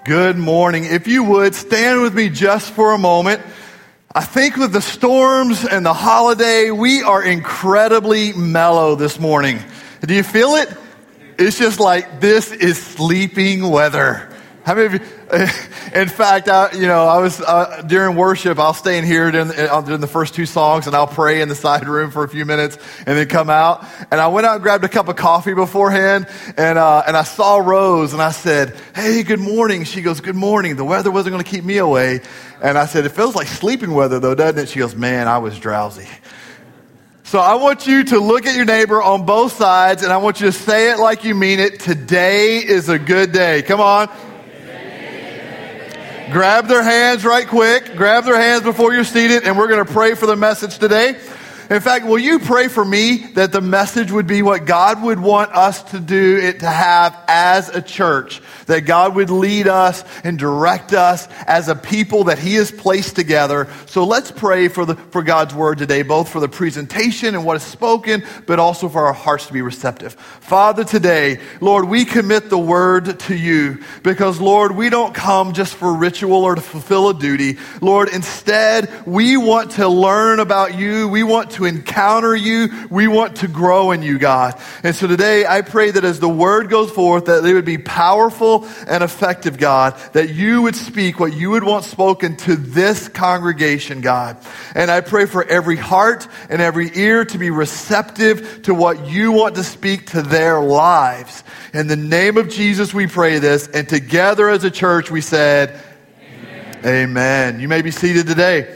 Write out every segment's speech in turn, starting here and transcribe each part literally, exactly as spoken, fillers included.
Good morning. If you would, stand with me just for a moment. I think with the storms and the holiday, we are incredibly mellow this morning. Do you feel it? It's just like, this is sleeping weather. How many of you, in fact, I, you know, I was, uh, during worship, I'll stay in here during the, during the first two songs and I'll pray in the side room for a few minutes and then come out. And I went out and grabbed a cup of coffee beforehand and, uh, and I saw Rose and I said, hey, good morning. She goes, good morning. The weather wasn't going to keep me away. And I said, it feels like sleeping weather though, doesn't it? She goes, man, I was drowsy. So I want you to look at your neighbor on both sides and I want you to say it like you mean it. Today is a good day. Come on. Grab their hands right quick. Grab their hands before you're seated, and we're going to pray for the message today. In fact, will you pray for me that the message would be what God would want us to do it to have as a church? That God would lead us and direct us as a people that He has placed together. So let's pray for the for God's word today, both for the presentation and what is spoken, but also for our hearts to be receptive. Father, today, Lord, we commit the word to you because, Lord, we don't come just for ritual or to fulfill a duty. Lord, instead, we want to learn about you. We want to encounter you. We want to grow in you, God. And so today, I pray that as the word goes forth, that it would be powerful and effective, God, that you would speak what you would want spoken to this congregation, God. And I pray for every heart and every ear to be receptive to what you want to speak to their lives. In the name of Jesus, we pray this. And together as a church, we said, Amen. Amen. You may be seated today.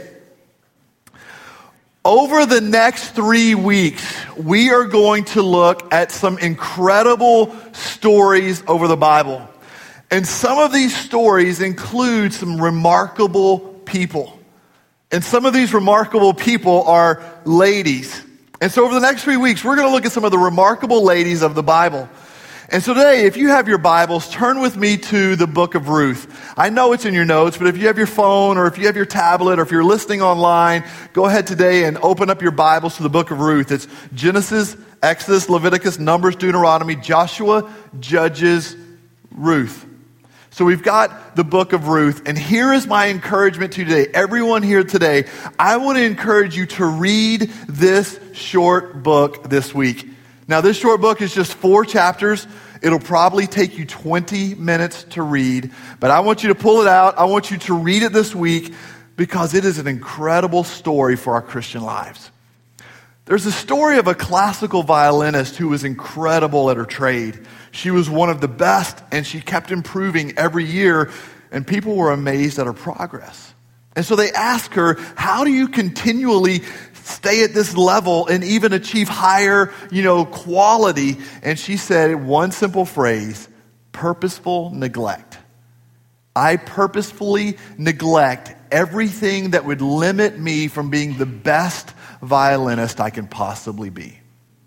Over the next three weeks, we are going to look at some incredible stories over the Bible. And some of these stories include some remarkable people. And some of these remarkable people are ladies. And so over the next three weeks, we're going to look at some of the remarkable ladies of the Bible. And so today, if you have your Bibles, turn with me to the book of Ruth. I know it's in your notes, but if you have your phone or if you have your tablet or if you're listening online, go ahead today and open up your Bibles to the book of Ruth. It's Genesis, Exodus, Leviticus, Numbers, Deuteronomy, Joshua, Judges, Ruth. So we've got the book of Ruth, and here is my encouragement to you today. Everyone here today, I want to encourage you to read this short book this week. Now, this short book is just four chapters. It'll probably take you twenty minutes to read, but I want you to pull it out. I want you to read it this week because it is an incredible story for our Christian lives. There's a story of a classical violinist who was incredible at her trade. She was one of the best, and she kept improving every year, and people were amazed at her progress. And so they asked her, how do you continually stay at this level and even achieve higher, you know, quality? And she said one simple phrase, purposeful neglect. I purposefully neglect everything that would limit me from being the best violinist I can possibly be.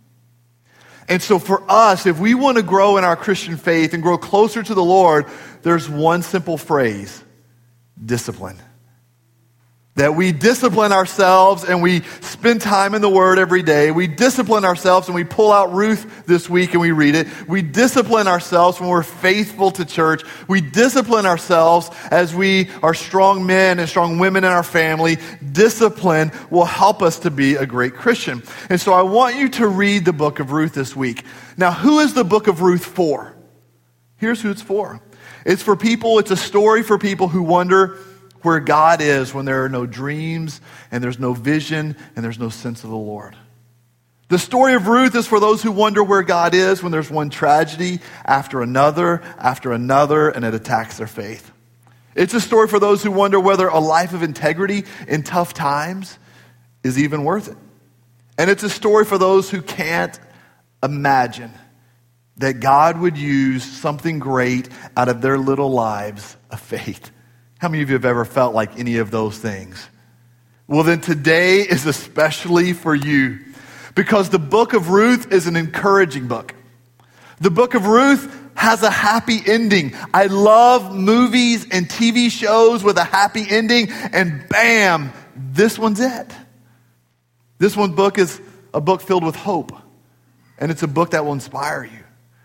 And so for us, if we want to grow in our Christian faith and grow closer to the Lord, there's one simple phrase, discipline. That we discipline ourselves and we spend time in the Word every day. We discipline ourselves and we pull out Ruth this week and we read it. We discipline ourselves when we're faithful to church. We discipline ourselves as we are strong men and strong women in our family. Discipline will help us to be a great Christian. And so I want you to read the book of Ruth this week. Now, who is the book of Ruth for? Here's who it's for. It's for people, it's a story for people who wonder where God is when there are no dreams and there's no vision and there's no sense of the Lord. The story of Ruth is for those who wonder where God is when there's one tragedy after another, after another, and it attacks their faith. It's a story for those who wonder whether a life of integrity in tough times is even worth it. And it's a story for those who can't imagine that God would use something great out of their little lives of faith. How many of you have ever felt like any of those things? Well, then today is especially for you because the book of Ruth is an encouraging book. The book of Ruth has a happy ending. I love movies and T V shows with a happy ending, and bam, this one's it. This one book is a book filled with hope, and it's a book that will inspire you.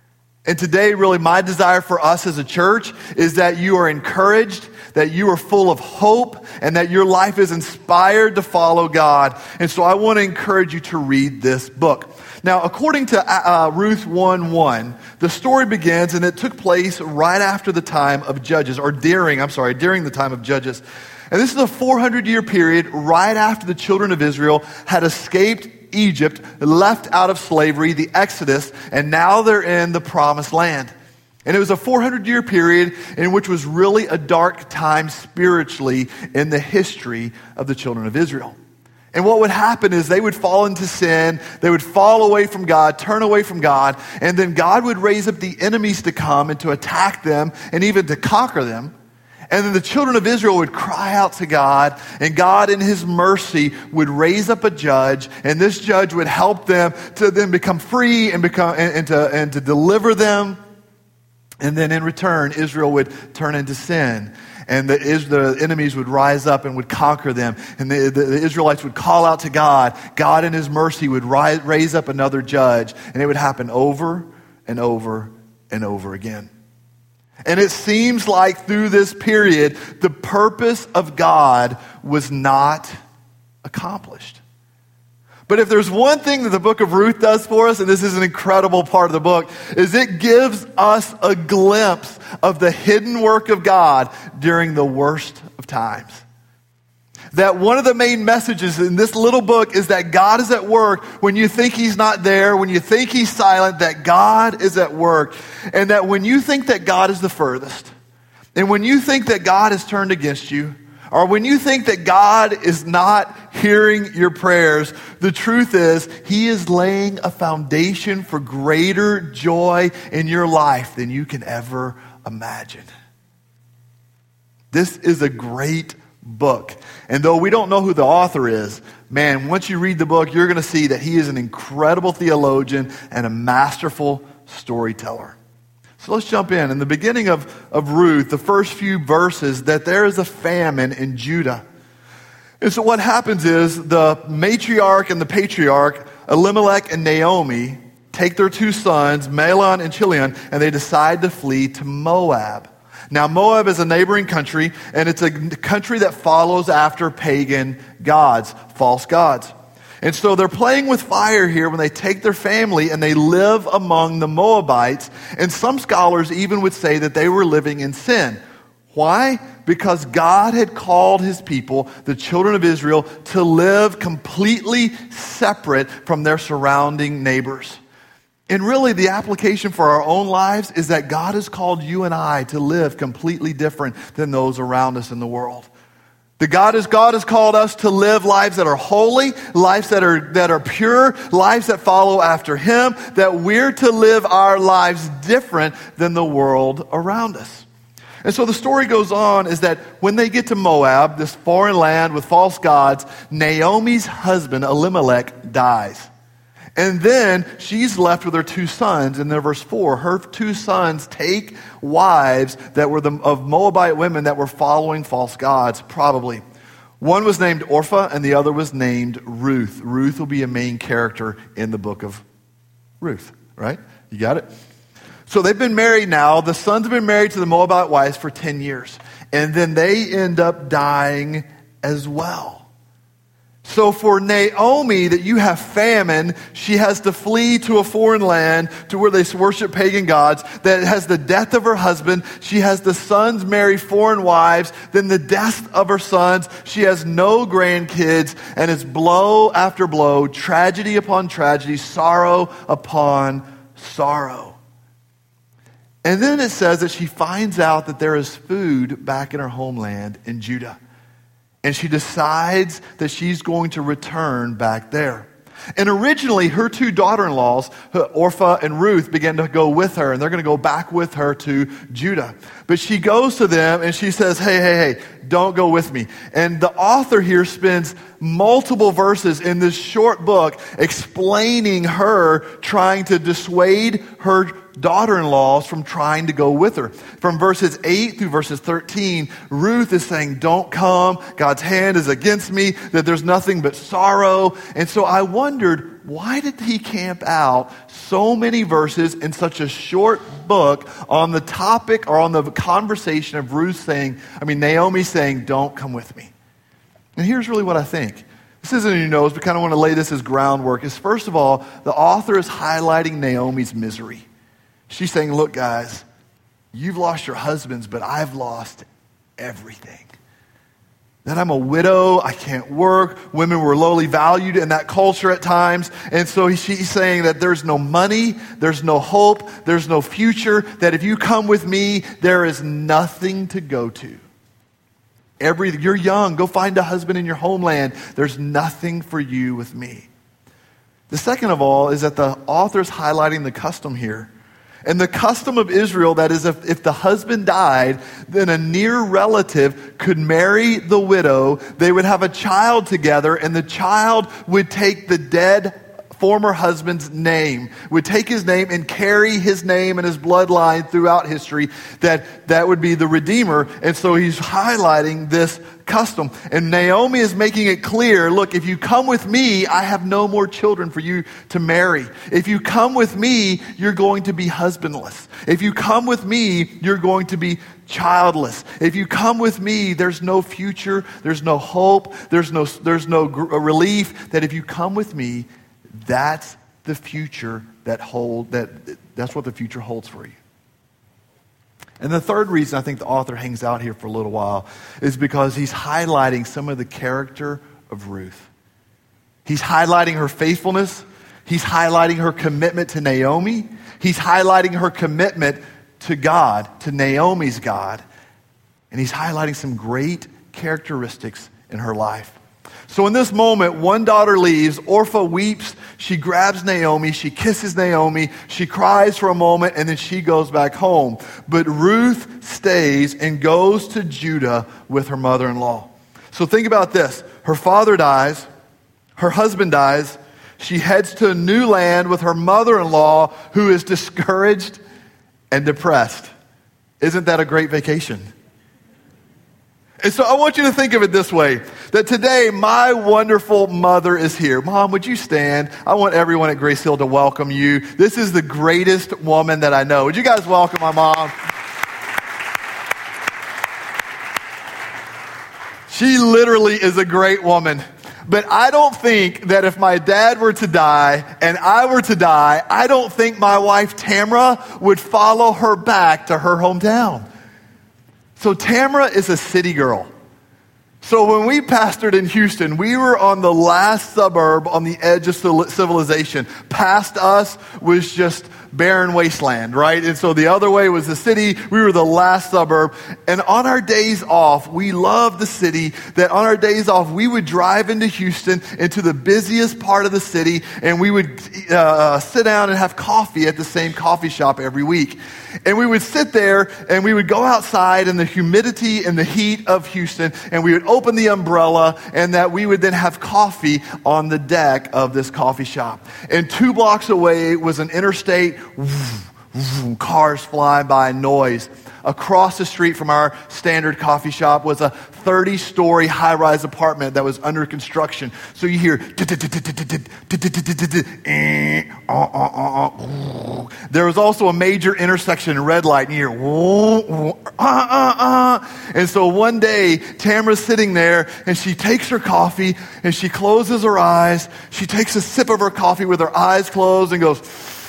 And today, really, my desire for us as a church is that you are encouraged, that you are full of hope, and that your life is inspired to follow God. And so I want to encourage you to read this book. Now, according to uh, Ruth one one, the story begins, and it took place right after the time of Judges, or during, I'm sorry, during the time of Judges. And this is a four hundred year period right after the children of Israel had escaped Egypt, left out of slavery, the Exodus, and now they're in the Promised Land. And it was a four hundred year period in which was really a dark time spiritually in the history of the children of Israel. And what would happen is they would fall into sin, they would fall away from God, turn away from God, and then God would raise up the enemies to come and to attack them and even to conquer them. And then the children of Israel would cry out to God, and God in his mercy would raise up a judge, and this judge would help them to then become free and become and, and to and to deliver them. And then in return, Israel would turn into sin. And the, the enemies would rise up and would conquer them. And the, the, the Israelites would call out to God. God in his mercy would rise, raise up another judge. And it would happen over and over and over again. And it seems like through this period, the purpose of God was not accomplished. But if there's one thing that the book of Ruth does for us, and this is an incredible part of the book, is it gives us a glimpse of the hidden work of God during the worst of times. That one of the main messages in this little book is that God is at work when you think he's not there, when you think he's silent, that God is at work. And that when you think that God is the furthest, and when you think that God has turned against you, or when you think that God is not hearing your prayers, the truth is he is laying a foundation for greater joy in your life than you can ever imagine. This is a great book. And though we don't know who the author is, man, once you read the book, you're going to see that he is an incredible theologian and a masterful storyteller. So let's jump in. In the beginning of, of Ruth, the first few verses, that there is a famine in Judah. And so what happens is the matriarch and the patriarch, Elimelech and Naomi, take their two sons, Mahlon and Chilion, and they decide to flee to Moab. Now, Moab is a neighboring country, and it's a country that follows after pagan gods, false gods. And so they're playing with fire here when they take their family and they live among the Moabites. And some scholars even would say that they were living in sin. Why? Because God had called his people, the children of Israel, to live completely separate from their surrounding neighbors. And really, the application for our own lives is that God has called you and I to live completely different than those around us in the world. The God is God has called us to live lives that are holy, lives that are that are pure, lives that follow after him, that we're to live our lives different than the world around us. And so the story goes on is that when they get to Moab, this foreign land with false gods, Naomi's husband, Elimelech, dies. And then she's left with her two sons. In verse four, her two sons take wives that were the, of Moabite women that were following false gods, probably. One was named Orpah and the other was named Ruth. Ruth will be a main character in the book of Ruth, right? You got it? So they've been married now. The sons have been married to the Moabite wives for ten years. And then they end up dying as well. So for Naomi, that you have famine, she has to flee to a foreign land to where they worship pagan gods, that has the death of her husband. She has the sons marry foreign wives, then the death of her sons. She has no grandkids, and it's blow after blow, tragedy upon tragedy, sorrow upon sorrow. And then it says that she finds out that there is food back in her homeland in Judah. And she decides that she's going to return back there. And originally, her two daughter-in-laws, Orpah and Ruth, began to go with her, and they're going to go back with her to Judah. But she goes to them, and she says, hey, hey, hey, don't go with me. And the author here spends multiple verses in this short book explaining her trying to dissuade her daughter-in-laws from trying to go with her. From verses eight through verses thirteen, Ruth is saying, don't come. God's hand is against me, that there's nothing but sorrow. And so I wondered, why did he camp out so many verses in such a short book on the topic or on the conversation of Ruth saying, I mean, Naomi saying, don't come with me. And here's really what I think. This isn't in your notes, but kind of want to lay this as groundwork. Is first of all, the author is highlighting Naomi's misery. She's saying, look, guys, you've lost your husbands, but I've lost everything. That I'm a widow, I can't work. Women were lowly valued in that culture at times. And so she's saying that there's no money, there's no hope, there's no future, that if you come with me, there is nothing to go to. Every, you're young, go find a husband in your homeland. There's nothing for you with me. The second of all is that the author's highlighting the custom here. And the custom of Israel, that is, if, if the husband died, then a near relative could marry the widow. They would have a child together, and the child would take the dead former husband's name, would take his name and carry his name and his bloodline throughout history. That, that would be the Redeemer. And so he's highlighting this custom. And Naomi is making it clear, look, if you come with me, I have no more children for you to marry. If you come with me, you're going to be husbandless. If you come with me, you're going to be childless. If you come with me, there's no future, there's no hope, there's no, there's no gr- relief. That if you come with me, that's the future that hold that that's what the future holds for you. And the third reason I think the author hangs out here for a little while is because he's highlighting some of the character of Ruth. He's highlighting her faithfulness. He's highlighting her commitment to Naomi. He's highlighting her commitment to God, to Naomi's God. And he's highlighting some great characteristics in her life. So in this moment, one daughter leaves. Orpah weeps. She grabs Naomi. She kisses Naomi. She cries for a moment, and then she goes back home. But Ruth stays and goes to Judah with her mother-in-law. So think about this. Her father dies. Her husband dies. She heads to a new land with her mother-in-law, who is discouraged and depressed. Isn't that a great vacation? And so I want you to think of it this way, that today my wonderful mother is here. Mom, would you stand? I want everyone at Grace Hill to welcome you. This is the greatest woman that I know. Would you guys welcome my mom? She literally is a great woman. But I don't think that if my dad were to die and I were to die, I don't think my wife Tamara would follow her back to her hometown. So Tamara is a city girl. So when we pastored in Houston, we were on the last suburb on the edge of civilization. Past us was just barren wasteland, right? And so the other way was the city. We were the last suburb. And on our days off, we loved the city, that on our days off, we would drive into Houston, into the busiest part of the city, and we would uh, sit down and have coffee at the same coffee shop every week. And we would sit there and we would go outside in the humidity and the heat of Houston, and we would open the umbrella, and that we would then have coffee on the deck of this coffee shop. And two blocks away was an interstate, cars flying by, noise. Across the street from our standard coffee shop was a thirty-story high-rise apartment that was under construction. So you hear, there was also a major intersection red light, and you hear, and so one day, Tamara's sitting there, and she takes her coffee, and she closes her eyes. She takes a sip of her coffee with her eyes closed and goes,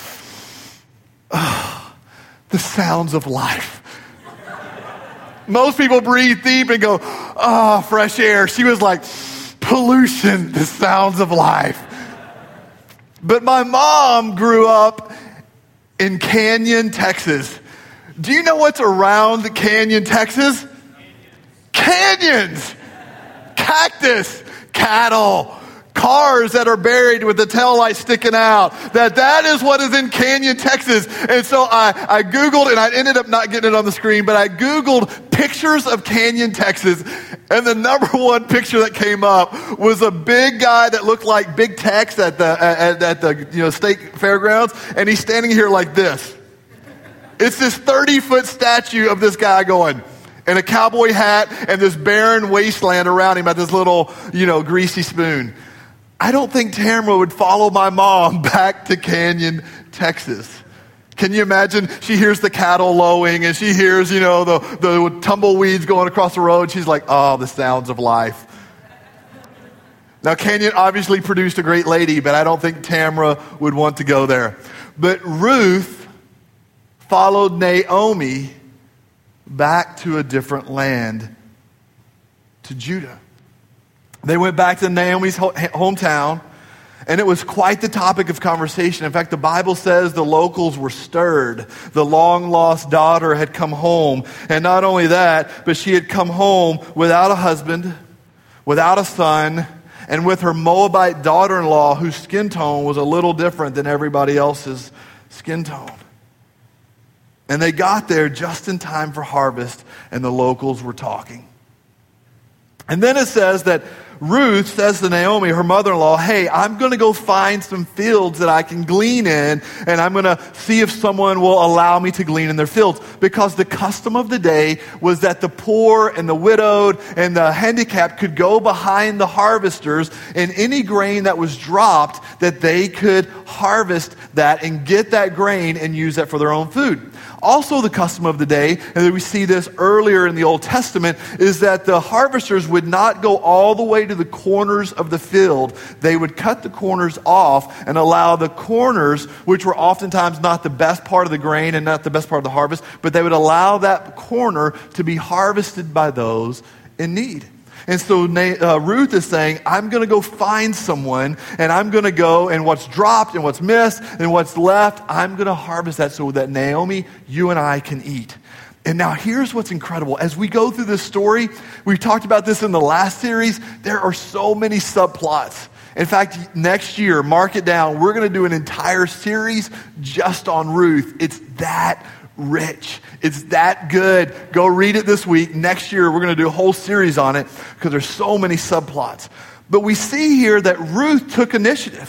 oh, the sounds of life. Most people breathe deep and go, ah, oh, fresh air. She was like, pollution, the sounds of life. But my mom grew up in Canyon, Texas. Do you know what's around Canyon, Texas? Canyons, cactus, cattle, cars that are buried with the taillight sticking out. That that is what is in Canyon, Texas. And so I, I Googled, and I ended up not getting it on the screen, but I Googled pictures of Canyon, Texas. And the number one picture that came up was a big guy that looked like Big Tex at the, at, at the you know state fairgrounds. And he's standing here like this. It's this thirty-foot statue of this guy going, and a cowboy hat and this barren wasteland around him at this little, you know, greasy spoon. I don't think Tamara would follow my mom back to Canyon, Texas. Can you imagine? She hears the cattle lowing and she hears, you know, the, the tumbleweeds going across the road. She's like, oh, the sounds of life. Now, Canyon obviously produced a great lady, but I don't think Tamara would want to go there. But Ruth followed Naomi back to a different land, to Judah. They went back to Naomi's hometown, and it was quite the topic of conversation. In fact, the Bible says the locals were stirred. The long-lost daughter had come home. And not only that, but she had come home without a husband, without a son, and with her Moabite daughter-in-law, whose skin tone was a little different than everybody else's skin tone. And they got there just in time for harvest, and the locals were talking. And then it says that Ruth says to Naomi, her mother-in-law, hey, I'm going to go find some fields that I can glean in, and I'm going to see if someone will allow me to glean in their fields. Because the custom of the day was that the poor and the widowed and the handicapped could go behind the harvesters, and any grain that was dropped, that they could harvest that and get that grain and use that for their own food. Also the custom of the day, and we see this earlier in the Old Testament, is that the harvesters would not go all the way to the corners of the field. They would cut the corners off and allow the corners, which were oftentimes not the best part of the grain and not the best part of the harvest, but they would allow that corner to be harvested by those in need. And so uh, Ruth is saying, I'm going to go find someone, and I'm going to go, and what's dropped and what's missed and what's left, I'm going to harvest that so that Naomi, you and I can eat. And now here's what's incredible. As we go through this story, we've talked about this in the last series, there are so many subplots. In fact, next year, mark it down, we're going to do an entire series just on Ruth. It's that rich. It's that good. Go read it this week. Next year, we're going to do a whole series on it because there's so many subplots. But we see here that Ruth took initiative.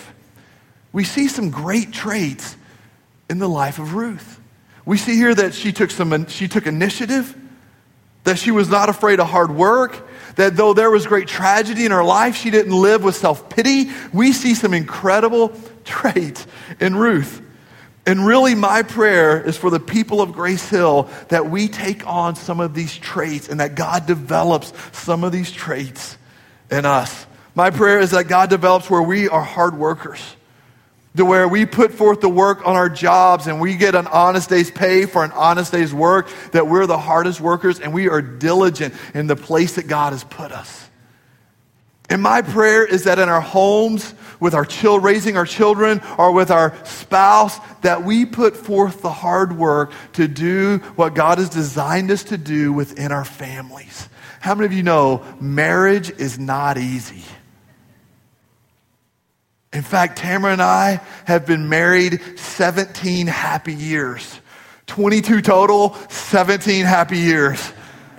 We see some great traits in the life of Ruth. We see here that she took some, she took initiative, that she was not afraid of hard work, that though there was great tragedy in her life, she didn't live with self-pity. We see some incredible traits in Ruth. And really, my prayer is for the people of Grace Hill that we take on some of these traits and that God develops some of these traits in us. My prayer is that God develops where we are hard workers, to where we put forth the work on our jobs and we get an honest day's pay for an honest day's work, that we're the hardest workers and we are diligent in the place that God has put us. And my prayer is that in our homes, with our children, raising our children, or with our spouse, that we put forth the hard work to do what God has designed us to do within our families. How many of you know marriage is not easy? In fact, Tamara and I have been married seventeen happy years. twenty-two total, seventeen happy years.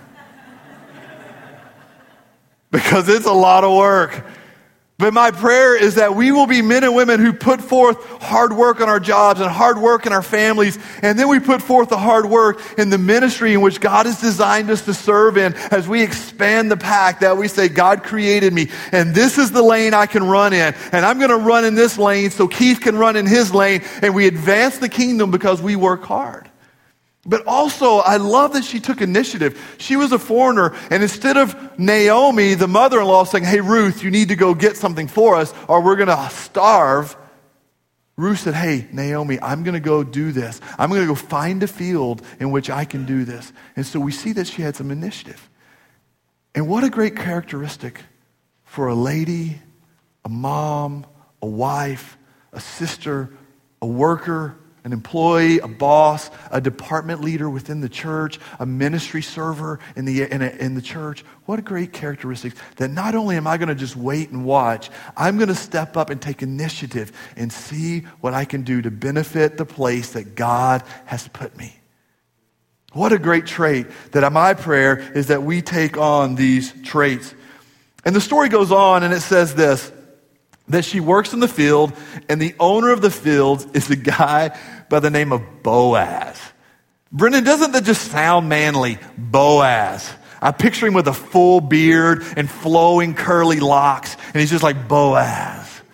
Because it's a lot of work. But my prayer is that we will be men and women who put forth hard work on our jobs and hard work in our families. And then we put forth the hard work in the ministry in which God has designed us to serve in as we expand the pack, that we say, God created me and this is the lane I can run in. And I'm going to run in this lane so Keith can run in his lane. And we advance the kingdom because we work hard. But also, I love that she took initiative. She was a foreigner, and instead of Naomi, the mother-in-law, saying, hey, Ruth, you need to go get something for us, or we're going to starve, Ruth said, hey, Naomi, I'm going to go do this. I'm going to go find a field in which I can do this. And so we see that she had some initiative. And what a great characteristic for a lady, a mom, a wife, a sister, a worker, an employee, a boss, a department leader within the church, a ministry server in the in, a, in the church. What a great characteristic that not only am I going to just wait and watch, I'm going to step up and take initiative and see what I can do to benefit the place that God has put me. What a great trait that my prayer is that we take on these traits. And the story goes on and it says this, that she works in the field, and the owner of the fields is a guy by the name of Boaz. Brendan, doesn't that just sound manly? Boaz. I picture him with a full beard and flowing curly locks, and he's just like Boaz.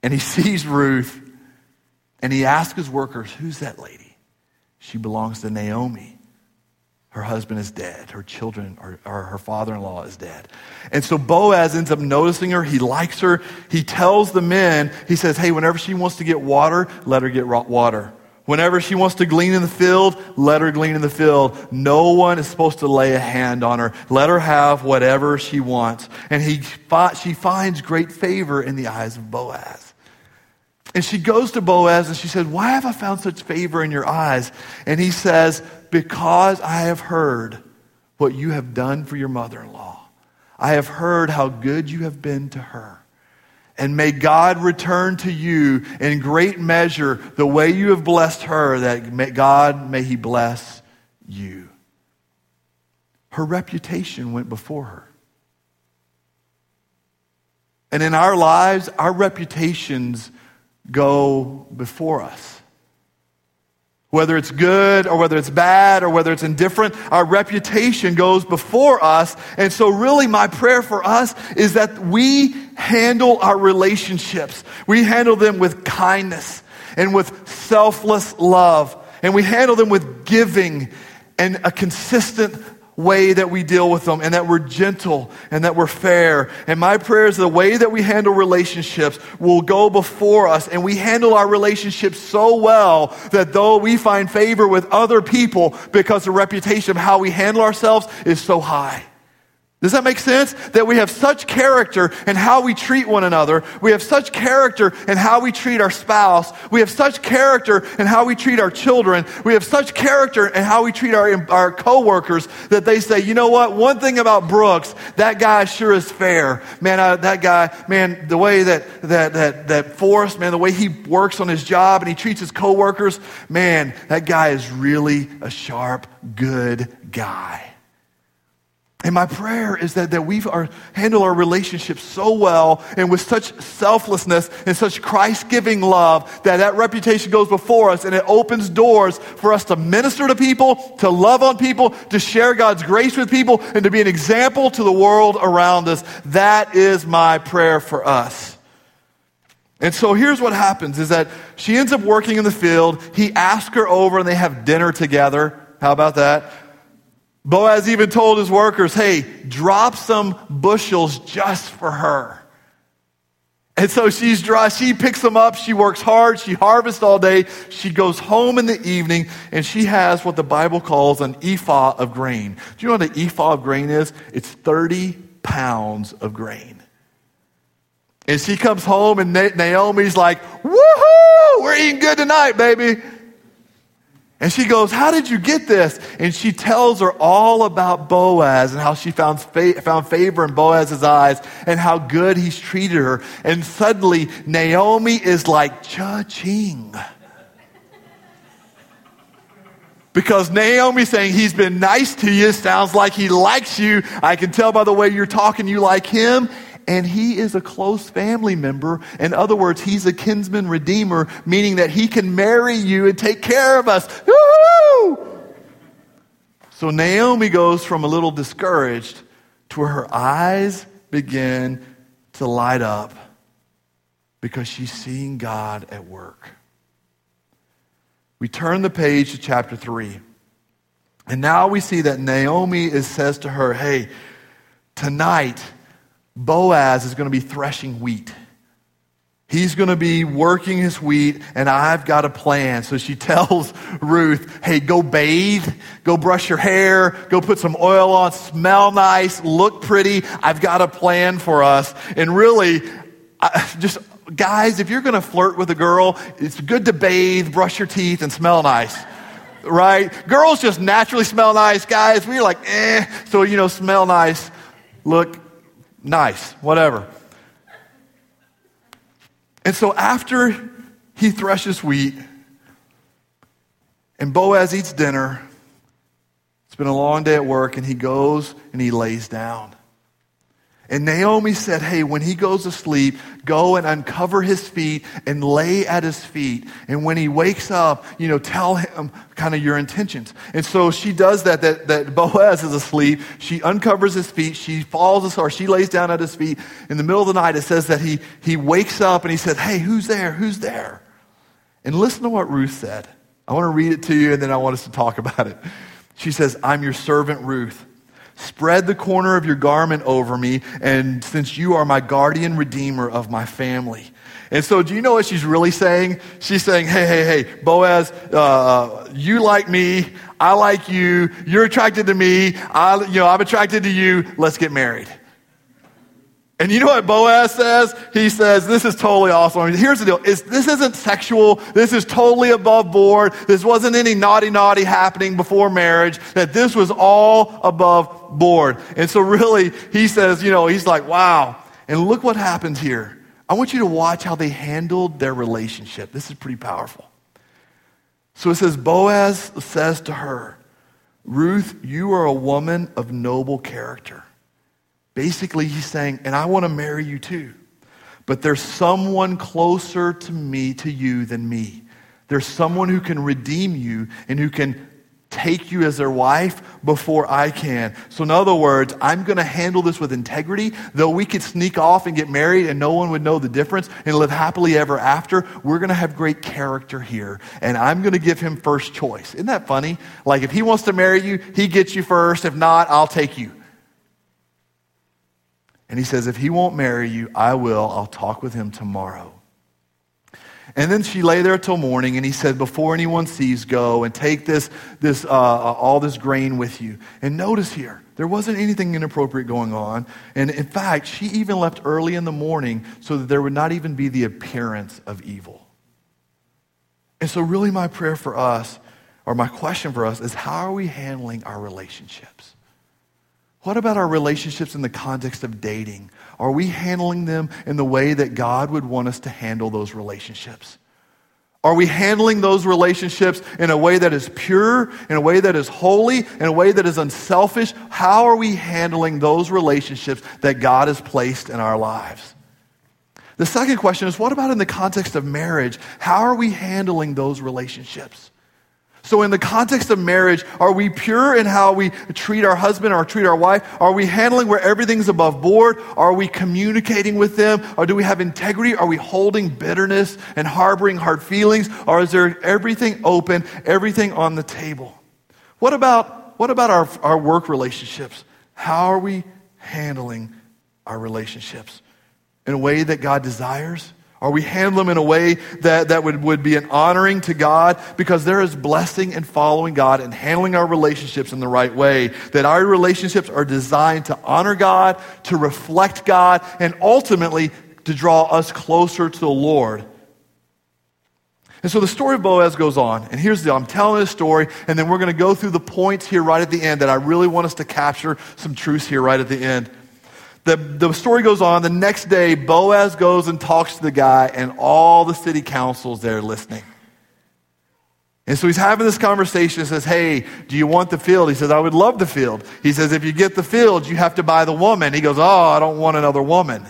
And he sees Ruth, and he asks his workers, who's that lady? She belongs to Naomi. Her husband is dead. Her children, or, or her father-in-law is dead. And so Boaz ends up noticing her. He likes her. He tells the men, he says, hey, whenever she wants to get water, let her get water. Whenever she wants to glean in the field, let her glean in the field. No one is supposed to lay a hand on her. Let her have whatever she wants. And he, she finds great favor in the eyes of Boaz. And she goes to Boaz and she says, why have I found such favor in your eyes? And he says, because I have heard what you have done for your mother-in-law. I have heard how good you have been to her. And may God return to you in great measure the way you have blessed her, that may God, may he bless you. Her reputation went before her. And in our lives, our reputations go before us. Whether it's good or whether it's bad or whether it's indifferent, our reputation goes before us. And so really my prayer for us is that we handle our relationships. We handle them with kindness and with selfless love. And we handle them with giving and a consistent way that we deal with them, and that we're gentle and that we're fair. And my prayer is the way that we handle relationships will go before us, and we handle our relationships so well that though we find favor with other people because the reputation of how we handle ourselves is so high. Does that make sense? That we have such character in how we treat one another. We have such character in how we treat our spouse. We have such character in how we treat our children. We have such character in how we treat our, our coworkers that they say, you know what? One thing about Brooks, that guy sure is fair. Man, I, that guy, man, the way that, that, that, that Forrest, man, the way he works on his job and he treats his coworkers, man, that guy is really a sharp, good guy. And my prayer is that, that we are, handle our relationships so well and with such selflessness and such Christ-giving love that that reputation goes before us and it opens doors for us to minister to people, to love on people, to share God's grace with people, and to be an example to the world around us. That is my prayer for us. And so here's what happens is that she ends up working in the field. He asks her over and they have dinner together. How about that? Boaz even told his workers, hey, drop some bushels just for her. And so she's dry. She picks them up. She works hard. She harvests all day. She goes home in the evening, and she has what the Bible calls an ephah of grain. Do you know what an ephah of grain is? It's thirty pounds of grain. And she comes home, and Naomi's like, woohoo, we're eating good tonight, baby. And she goes, how did you get this? And she tells her all about Boaz and how she found, fa- found favor in Boaz's eyes and how good he's treated her. And suddenly, Naomi is like, cha-ching. Because Naomi's saying, he's been nice to you. Sounds like he likes you. I can tell by the way you're talking, you like him. And he is a close family member. In other words, he's a kinsman redeemer, meaning that he can marry you and take care of us. Woo! So Naomi goes from a little discouraged to where her eyes begin to light up because she's seeing God at work. We turn the page to chapter three. And now we see that Naomi is, says to her, hey, tonight, Boaz is going to be threshing wheat. He's going to be working his wheat, and I've got a plan. So she tells Ruth, hey, go bathe, go brush your hair, go put some oil on, smell nice, look pretty. I've got a plan for us. And really, I, just guys, if you're going to flirt with a girl, it's good to bathe, brush your teeth, and smell nice. Right? Girls just naturally smell nice. Guys, we're like, eh. So, you know, smell nice, look nice, whatever. And so after he threshes wheat and Boaz eats dinner, it's been a long day at work, and he goes and he lays down. And Naomi said, hey, when he goes to sleep, go and uncover his feet and lay at his feet. And when he wakes up, you know, tell him kind of your intentions. And so she does that, that, that Boaz is asleep. She uncovers his feet. She falls, or she lays down at his feet. In the middle of the night, it says that he, he wakes up and he said, hey, who's there? Who's there? And listen to what Ruth said. I want to read it to you, and then I want us to talk about it. She says, I'm your servant Ruth. Spread the corner of your garment over me, and since you are my guardian redeemer of my family. And so do you know what she's really saying? She's saying, hey, hey, hey, Boaz, uh, you like me, I like you, you're attracted to me, I, you know, I'm attracted to you, let's get married. And you know what Boaz says? He says, this is totally awesome. I mean, here's the deal. It's, this isn't sexual. This is totally above board. This wasn't any naughty, naughty happening before marriage. That this was all above board. And so really, he says, you know, he's like, wow. And look what happens here. I want you to watch how they handled their relationship. This is pretty powerful. So it says, Boaz says to her, Ruth, you are a woman of noble character. Basically, he's saying, and I want to marry you too. But there's someone closer to me, to you, than me. There's someone who can redeem you and who can take you as their wife before I can. So in other words, I'm going to handle this with integrity. Though we could sneak off and get married and no one would know the difference and live happily ever after, we're going to have great character here. And I'm going to give him first choice. Isn't that funny? Like if he wants to marry you, he gets you first. If not, I'll take you. And he says, if he won't marry you, I will. I'll talk with him tomorrow. And then she lay there till morning, and he said, before anyone sees, go and take this, this, uh, all this grain with you. And notice here, there wasn't anything inappropriate going on. And in fact, she even left early in the morning so that there would not even be the appearance of evil. And so really my prayer for us, or my question for us, is how are we handling our relationships? What about our relationships in the context of dating? Are we handling them in the way that God would want us to handle those relationships? Are we handling those relationships in a way that is pure, in a way that is holy, in a way that is unselfish? How are we handling those relationships that God has placed in our lives? The second question is, what about in the context of marriage? How are we handling those relationships? So in the context of marriage, are we pure in how we treat our husband or treat our wife? Are we handling where everything's above board? Are we communicating with them? Or do we have integrity? Are we holding bitterness and harboring hard feelings? Or is there everything open, everything on the table? What about, what about our, our work relationships? How are we handling our relationships? In a way that God desires? Are we handling them in a way that, that would, would be an honoring to God? Because there is blessing in following God and handling our relationships in the right way. That our relationships are designed to honor God, to reflect God, and ultimately to draw us closer to the Lord. And so the story of Boaz goes on. And here's the deal. I'm telling this story, and then we're going to go through the points here right at the end that I really want us to capture some truths here right at the end. The, the story goes on. The next day, Boaz goes and talks to the guy, and all the city council's there listening. And so he's having this conversation and says, hey, do you want the field? He says, I would love the field. He says, if you get the field, you have to buy the woman. He goes, oh, I don't want another woman.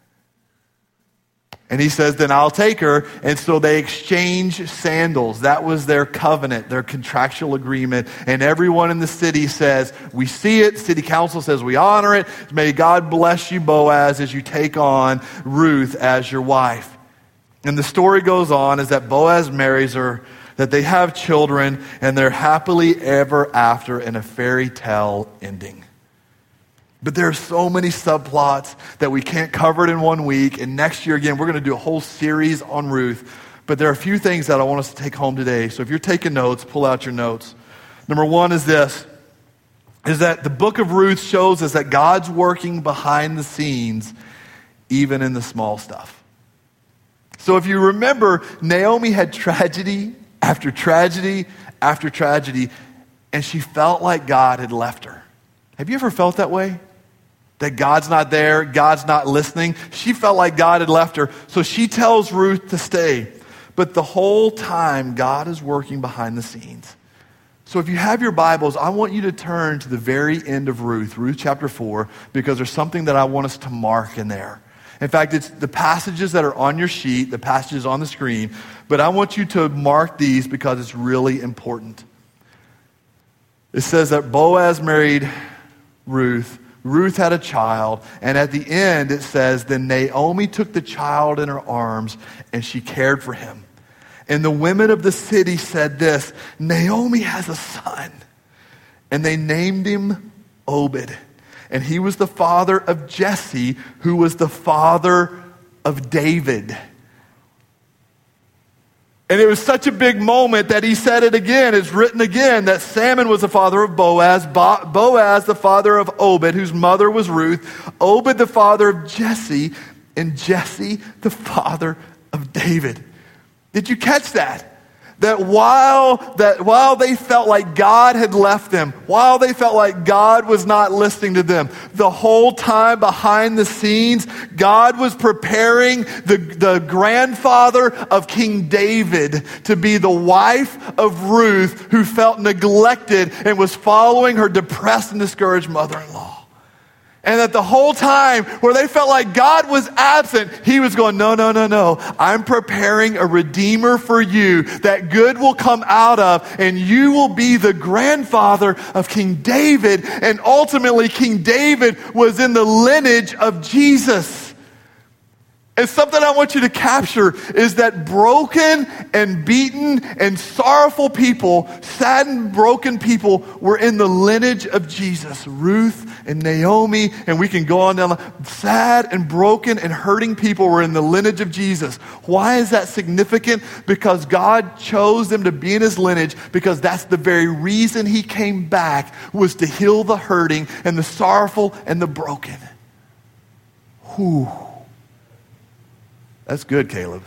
And he says, then I'll take her. And so they exchange sandals. That was their covenant, their contractual agreement. And everyone in the city says, we see it. City council says, we honor it. May God bless you, Boaz, as you take on Ruth as your wife. And the story goes on is that Boaz marries her, that they have children, and they're happily ever after in a fairy tale ending. But there are so many subplots that we can't cover it in one week. And next year, again, we're going to do a whole series on Ruth. But there are a few things that I want us to take home today. So if you're taking notes, pull out your notes. Number one is this, is that the book of Ruth shows us that God's working behind the scenes, even in the small stuff. So if you remember, Naomi had tragedy after tragedy after tragedy, and she felt like God had left her. Have you ever felt that way? That God's not there, God's not listening. She felt like God had left her, so she tells Ruth to stay. But the whole time, God is working behind the scenes. So if you have your Bibles, I want you to turn to the very end of Ruth, Ruth chapter four, because there's something that I want us to mark in there. In fact, it's the passages that are on your sheet, the passages on the screen, but I want you to mark these because it's really important. It says that Boaz married Ruth. Ruth had a child, and at the end it says, then Naomi took the child in her arms and she cared for him. And the women of the city said this, Naomi has a son. And they named him Obed. And he was the father of Jesse, who was the father of David. And it was such a big moment that he said it again. It's written again that Salmon was the father of Boaz, Bo- Boaz the father of Obed, whose mother was Ruth, Obed the father of Jesse, and Jesse the father of David. Did you catch that? That while, that while they felt like God had left them, while they felt like God was not listening to them, the whole time behind the scenes, God was preparing the, the grandfather of King David to be the wife of Ruth, who felt neglected and was following her depressed and discouraged mother-in-law. And that the whole time where they felt like God was absent, he was going, no, no, no, no. I'm preparing a redeemer for you that good will come out of, and you will be the grandfather of King David. And ultimately, King David was in the lineage of Jesus. And something I want you to capture is that broken and beaten and sorrowful people, saddened, broken people were in the lineage of Jesus. Ruth and Naomi, and we can go on down. Sad and broken and hurting people were in the lineage of Jesus. Why is that significant? Because God chose them to be in his lineage, because that's the very reason he came back, was to heal the hurting and the sorrowful and the broken. Whew. That's good, Caleb.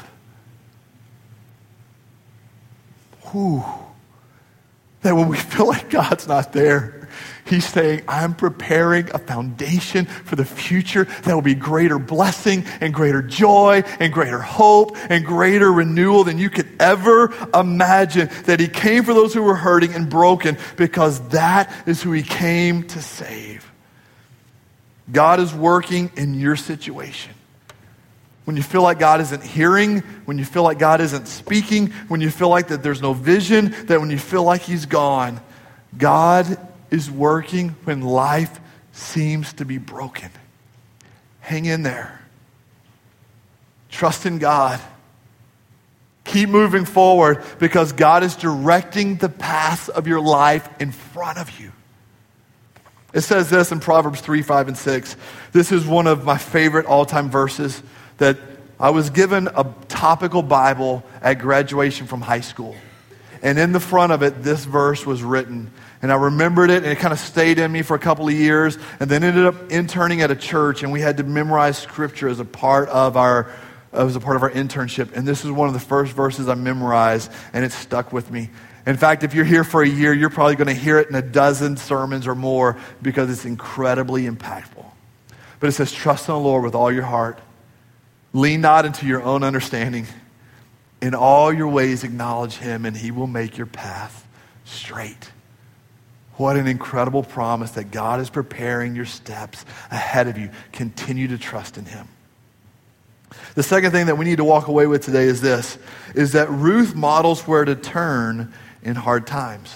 Whew. That when we feel like God's not there, he's saying, I'm preparing a foundation for the future that will be greater blessing and greater joy and greater hope and greater renewal than you could ever imagine. That he came for those who were hurting and broken, because that is who he came to save. God is working in your situation. When you feel like God isn't hearing, when you feel like God isn't speaking, when you feel like that there's no vision, that when you feel like he's gone, God is working when life seems to be broken. Hang in there. Trust in God. Keep moving forward, because God is directing the paths of your life in front of you. It says this in Proverbs three, five, and six. This is one of my favorite all-time verses. That I was given a topical Bible at graduation from high school. And in the front of it, this verse was written. And I remembered it, and it kind of stayed in me for a couple of years, and then ended up interning at a church, and we had to memorize scripture as a part of our as a part of our internship. And this is one of the first verses I memorized, and it stuck with me. In fact, if you're here for a year, you're probably going to hear it in a dozen sermons or more, because it's incredibly impactful. But it says, trust in the Lord with all your heart. Lean not into your own understanding. In all your ways acknowledge him, and he will make your path straight. What an incredible promise that God is preparing your steps ahead of you. Continue to trust in him. The second thing that we need to walk away with today is this, is that Ruth models where to turn in hard times.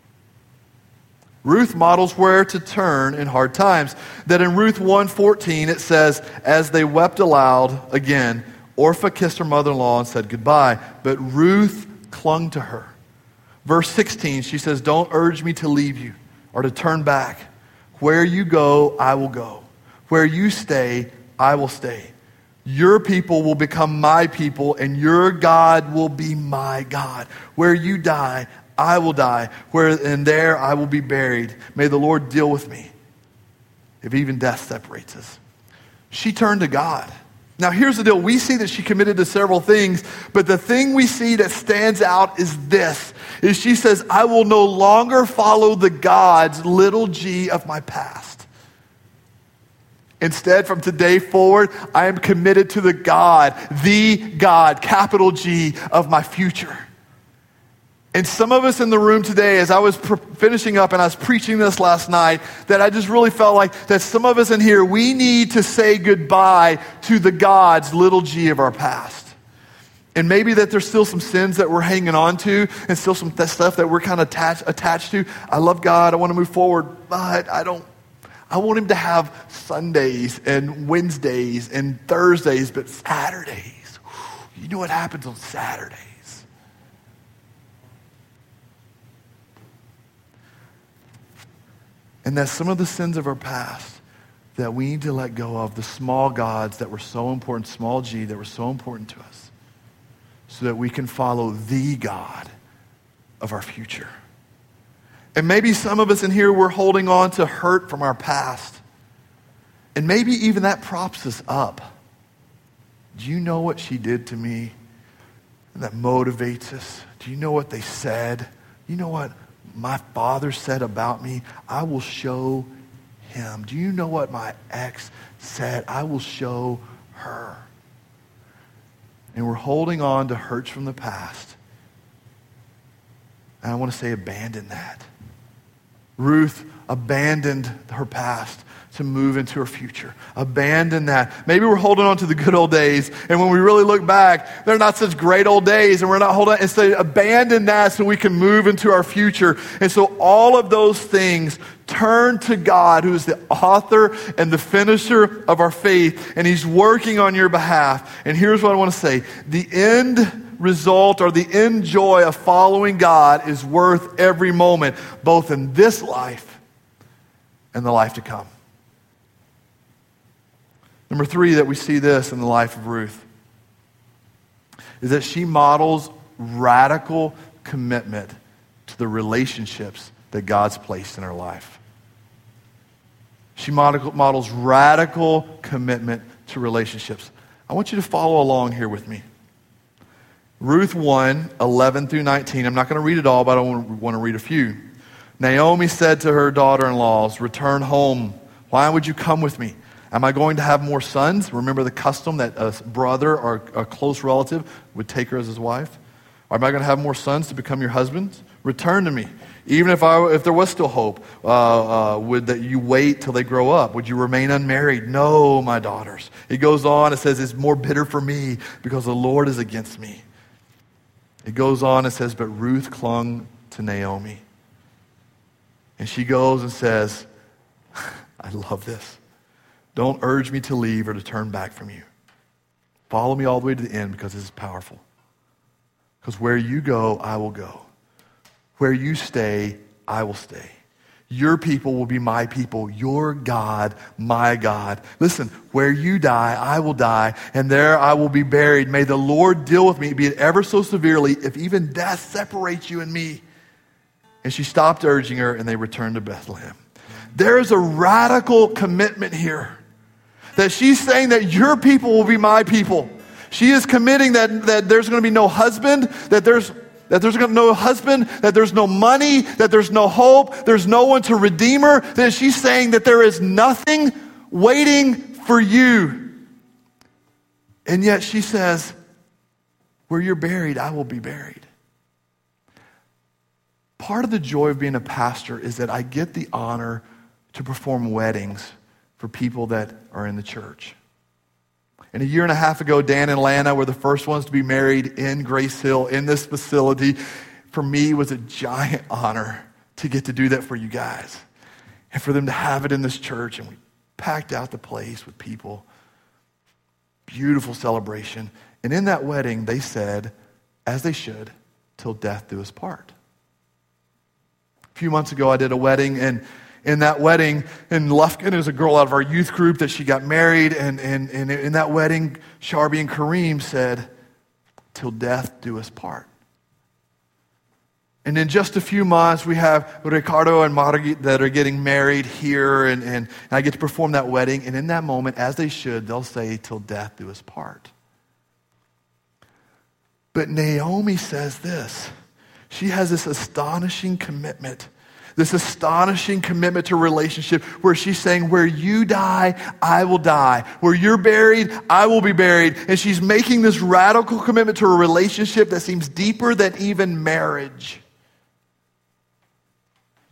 Ruth models where to turn in hard times. That in Ruth one fourteen it says, as they wept aloud again, Orpah kissed her mother-in-law and said goodbye, but Ruth clung to her. Verse sixteen, she says, don't urge me to leave you or to turn back. Where you go, I will go. Where you stay, I will stay. Your people will become my people, and your God will be my God. Where you die, I will die, where and there I will be buried. May the Lord deal with me, if even death separates us. She turned to God. Now here's the deal. We see that she committed to several things, but the thing we see that stands out is this, is she says, I will no longer follow the gods, little g, of my past. Instead, from today forward, I am committed to the God, the God, capital G, of my future. And some of us in the room today, as I was pr- finishing up and I was preaching this last night, that I just really felt like that some of us in here, we need to say goodbye to the gods, little g of our past. And maybe that there's still some sins that we're hanging on to and still some th- stuff that we're kind of attached, attached to. I love God, I want to move forward, but I don't, I want him to have Sundays and Wednesdays and Thursdays, but Saturdays, you know what happens on Saturdays? And that some of the sins of our past that we need to let go of, the small gods that were so important, small g, that were so important to us, so that we can follow the God of our future. And maybe some of us in here, we're holding on to hurt from our past. And maybe even that props us up. Do you know what she did to me? And that motivates us. Do you know what they said? You know what my father said about me? I will show him. Do you know what my ex said? I will show her. And we're holding on to hurts from the past. And I want to say abandon that. Ruth abandoned her past to move into her future. Abandon that. Maybe we're holding on to the good old days, and when we really look back, they're not such great old days, and we're not holding on. Instead, abandon that so we can move into our future. And so all of those things, turn to God, who is the author and the finisher of our faith, and he's working on your behalf. And here's what I want to say. The end result or the end joy of following God is worth every moment, both in this life and the life to come. Number three, that we see this in the life of Ruth, is that she models radical commitment to the relationships that God's placed in her life. She models radical commitment to relationships. I want you to follow along here with me. Ruth one, eleven through nineteen. I'm not going to read it all, but I want to read a few. Naomi said to her daughter-in-laws, "Return home. Why would you come with me? Am I going to have more sons?" Remember the custom that a brother or a close relative would take her as his wife? Or am I going to have more sons to become your husbands? Return to me. Even if I, if there was still hope, uh, uh, would that you wait till they grow up? Would you remain unmarried? No, my daughters. It goes on, it says, it's more bitter for me because the Lord is against me. It goes on, it says, but Ruth clung to Naomi. And she goes and says, I love this. Don't urge me to leave or to turn back from you. Follow me all the way to the end because this is powerful. Because where you go, I will go. Where you stay, I will stay. Your people will be my people. Your God, my God. Listen, where you die, I will die, and there I will be buried. May the Lord deal with me, be it ever so severely, if even death separates you and me. And she stopped urging her, and they returned to Bethlehem. There is a radical commitment here. That she's saying that your people will be my people. She is committing that, that there's going to be no husband, that there's that there's going to be no husband, that there's no money, that there's no hope, there's no one to redeem her. That she's saying that there is nothing waiting for you. And yet she says, where you're buried, I will be buried. Part of the joy of being a pastor is that I get the honor to perform weddings for people that are in the church. And a year and a half ago, Dan and Lana were the first ones to be married in Grace Hill, in this facility. For me, it was a giant honor to get to do that for you guys. And for them to have it in this church. And we packed out the place with people. Beautiful celebration. And in that wedding, they said, as they should, till death do us part. A few months ago, I did a wedding, and in that wedding in Lufkin, there was a girl out of our youth group that she got married, and, and, and in that wedding, Sharby and Kareem said, till death do us part. And in just a few months, we have Ricardo and Margit that are getting married here, and, and, and I get to perform that wedding, and in that moment, as they should, they'll say, till death do us part. But Naomi says this. She has this astonishing commitment. This astonishing commitment to relationship where she's saying, where you die, I will die. Where you're buried, I will be buried. And she's making this radical commitment to a relationship that seems deeper than even marriage.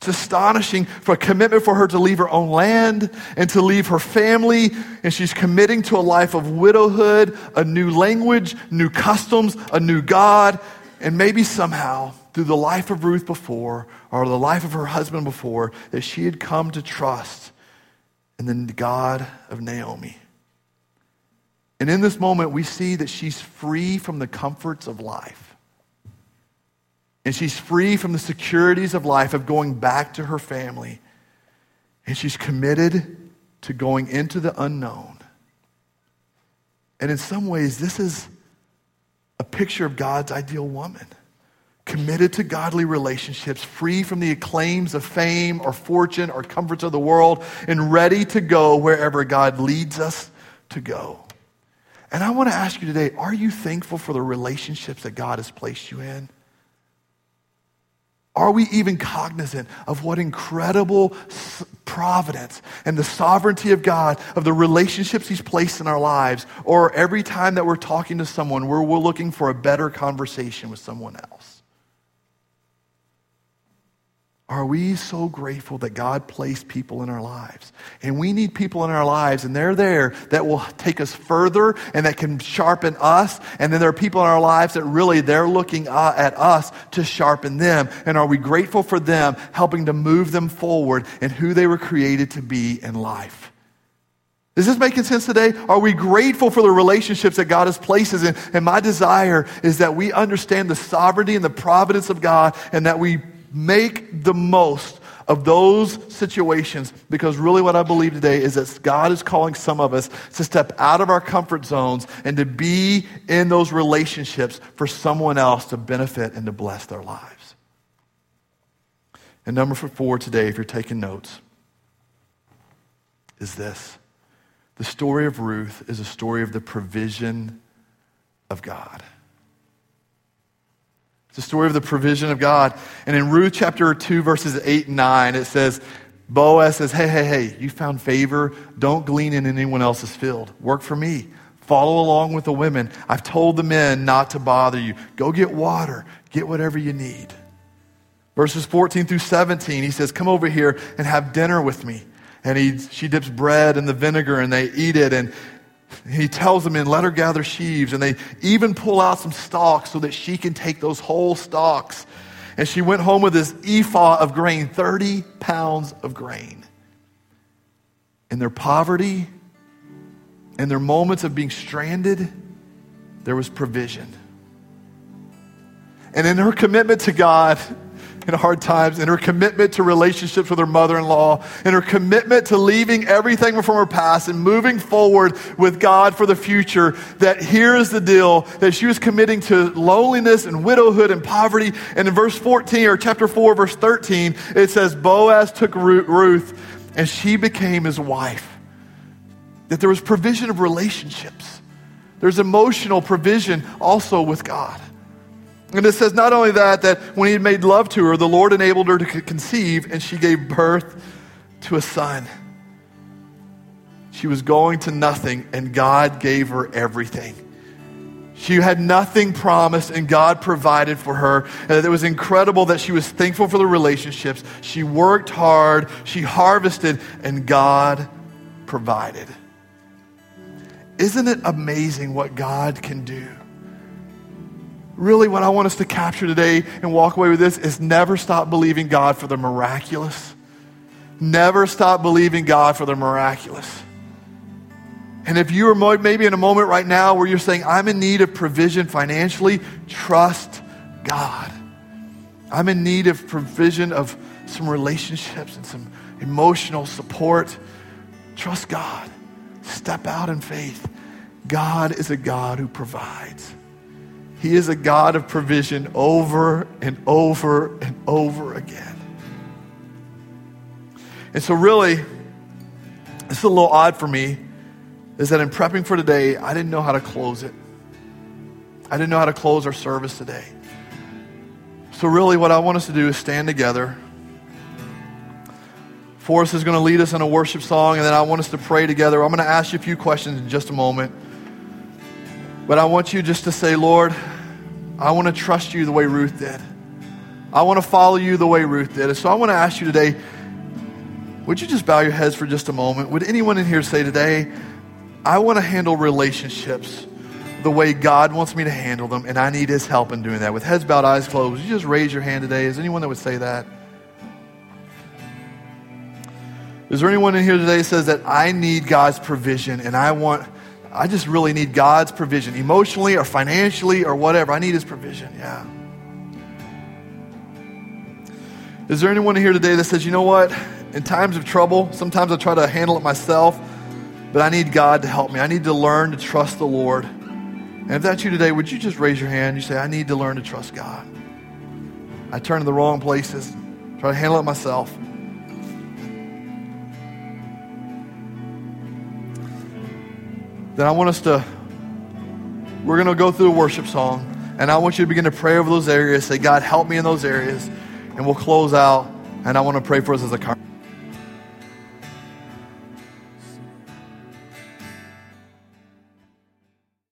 It's astonishing for a commitment for her to leave her own land and to leave her family. And she's committing to a life of widowhood, a new language, new customs, a new God. And maybe somehow through the life of Ruth before, or the life of her husband before, that she had come to trust in the God of Naomi. And in this moment, we see that she's free from the comforts of life. And she's free from the securities of life, of going back to her family. And she's committed to going into the unknown. And in some ways, this is a picture of God's ideal woman. Committed to godly relationships, free from the acclaims of fame or fortune or comforts of the world, and ready to go wherever God leads us to go. And I want to ask you today, are you thankful for the relationships that God has placed you in? Are we even cognizant of what incredible providence and the sovereignty of God, of the relationships He's placed in our lives? Or every time that we're talking to someone, we're, we're looking for a better conversation with someone else? Are we so grateful that God placed people in our lives? And we need people in our lives, and they're there that will take us further and that can sharpen us. And then there are people in our lives that really, they're looking uh, at us to sharpen them. And are we grateful for them, helping to move them forward in who they were created to be in life? Is this making sense today? Are we grateful for the relationships that God has placed us in? And my desire is that we understand the sovereignty and the providence of God, and that we make the most of those situations, because really what I believe today is that God is calling some of us to step out of our comfort zones and to be in those relationships for someone else to benefit and to bless their lives. And number four today, if you're taking notes, is this. The story of Ruth is a story of the provision of God. It's the story of the provision of God. And in Ruth chapter two, verses eight and nine, it says, Boaz says, hey, hey, hey, you found favor. Don't glean in anyone else's field. Work for me. Follow along with the women. I've told the men not to bother you. Go get water. Get whatever you need. Verses fourteen through seventeen, he says, come over here and have dinner with me. And he, she dips bread in the vinegar and they eat it. And he tells them, and let her gather sheaves. And they even pull out some stalks so that she can take those whole stalks. And she went home with this ephah of grain, thirty pounds of grain. In their poverty, in their moments of being stranded, there was provision. And in her commitment to God in hard times, in her commitment to relationships with her mother-in-law, in her commitment to leaving everything from her past and moving forward with God for the future, that here is the deal, that she was committing to loneliness and widowhood and poverty. And in verse fourteen, or chapter four, verse thirteen, it says, Boaz took Ruth and she became his wife. That there was provision of relationships. There's emotional provision also with God. And it says not only that, that when he had made love to her, the Lord enabled her to conceive, and she gave birth to a son. She was going to nothing, and God gave her everything. She had nothing promised, and God provided for her. And it was incredible that she was thankful for the relationships. She worked hard, she harvested, and God provided. Isn't it amazing what God can do? Really, what I want us to capture today and walk away with this is never stop believing God for the miraculous. Never stop believing God for the miraculous. And if you are maybe in a moment right now where you're saying, I'm in need of provision financially, trust God. I'm in need of provision of some relationships and some emotional support. Trust God. Step out in faith. God is a God who provides. He is a God of provision over and over and over again. And so really, it's a little odd for me, is that in prepping for today, I didn't know how to close it. I didn't know how to close our service today. So really what I want us to do is stand together. Forrest is going to lead us in a worship song, and then I want us to pray together. I'm going to ask you a few questions in just a moment. But I want you just to say, Lord, I want to trust you the way Ruth did. I want to follow you the way Ruth did. So I want to ask you today, would you just bow your heads for just a moment? Would anyone in here say today, I want to handle relationships the way God wants me to handle them, and I need his help in doing that? With heads bowed, eyes closed, would you just raise your hand today? Is there anyone that would say that? Is there anyone in here today that says that I need God's provision, and I want, I just really need God's provision, emotionally or financially or whatever. I need his provision, yeah. Is there anyone in here today that says, you know what? In times of trouble, sometimes I try to handle it myself, but I need God to help me. I need to learn to trust the Lord. And if that's you today, would you just raise your hand? You say, I need to learn to trust God. I turn to the wrong places, try to handle it myself. Then I want us to, we're going to go through a worship song, and I want you to begin to pray over those areas. Say, God, help me in those areas. And we'll close out, and I want to pray for us as a congregation.